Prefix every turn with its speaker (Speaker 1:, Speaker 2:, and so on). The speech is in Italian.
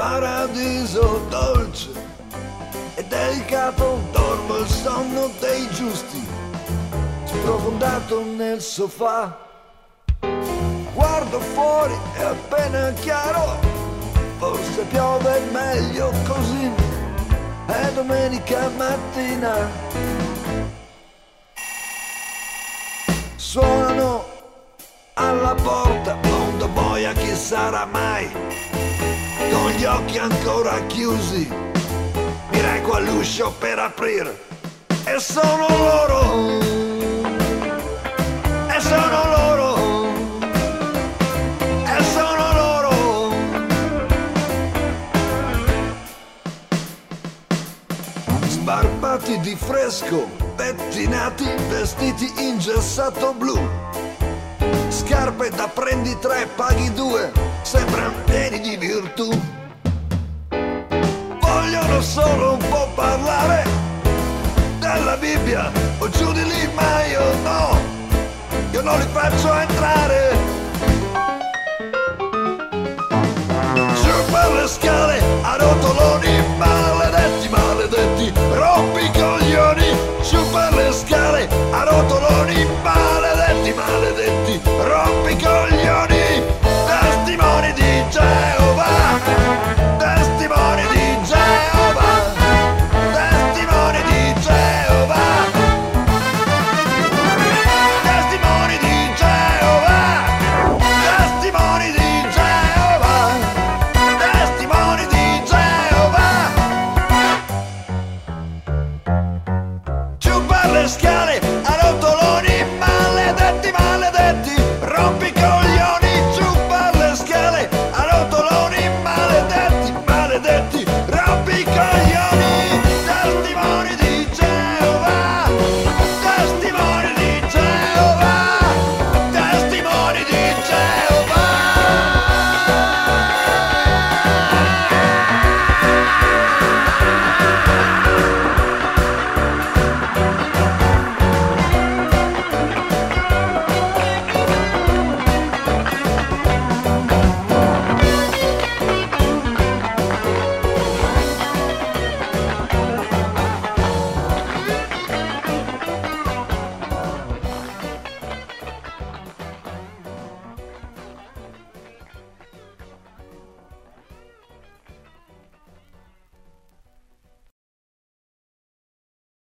Speaker 1: paradiso dolce e delicato, dormo il sonno dei giusti, sprofondato nel sofà. Guardo fuori, è appena chiaro, forse piove, meglio così, è domenica mattina. Suonano alla porta, mondo boia, chi sarà mai? Con gli occhi ancora chiusi, mi reco all'uscio per aprire, e sono loro, e sono loro, e sono loro. Sbarbati di fresco, pettinati, vestiti in gessato blu, scarpe da prendi 3, paghi 2, sembrano pieni di virtù. Vogliono solo un po' parlare della Bibbia o giù di lì, ma io no, io non li faccio entrare.